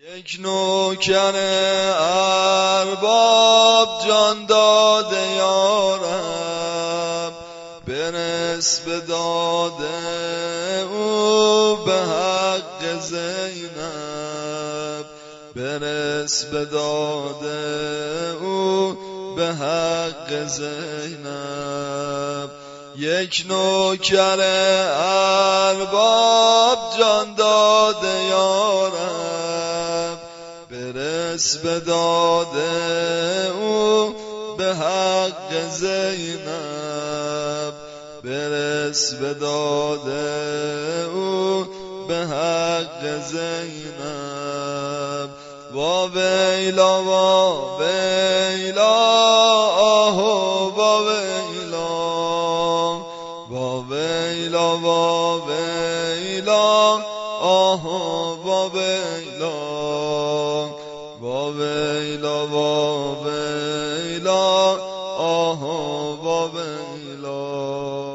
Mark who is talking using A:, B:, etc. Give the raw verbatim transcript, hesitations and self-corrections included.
A: یک نوکر ارباب جان داده یارم، برس به داده او به حق زینب، برس به داده او به حق زینب. یک نوکر ارباب جان داده یارم، برس به داده او به حق زینب، برس به داده او به حق زینب. وا ویلا وا ویلا آهو وا ویلا، وا ویلا وا ویلا آهو وا ویلا، وا ویلا وا ویلا آهو وا ویلا.